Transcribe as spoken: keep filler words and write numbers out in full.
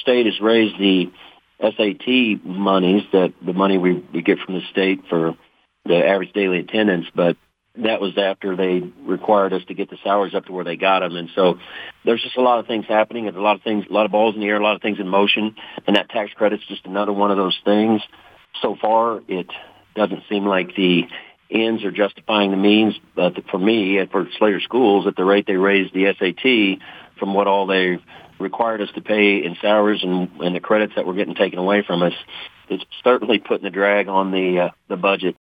state has raised the S A T monies, that the money we, we get from the state for the average daily attendance, but that was after they required us to get the salaries up to where they got them. And so there's just a lot of things happening. There's a lot of things, a lot of balls in the air, a lot of things in motion, and that tax credit's just another one of those things. So far, it doesn't seem like the ends are justifying the means, but for me and for Slater Schools, at the rate they raised the S A T from what all they required us to pay in salaries and, and the credits that were getting taken away from us, it's certainly putting a drag on the uh, the budget.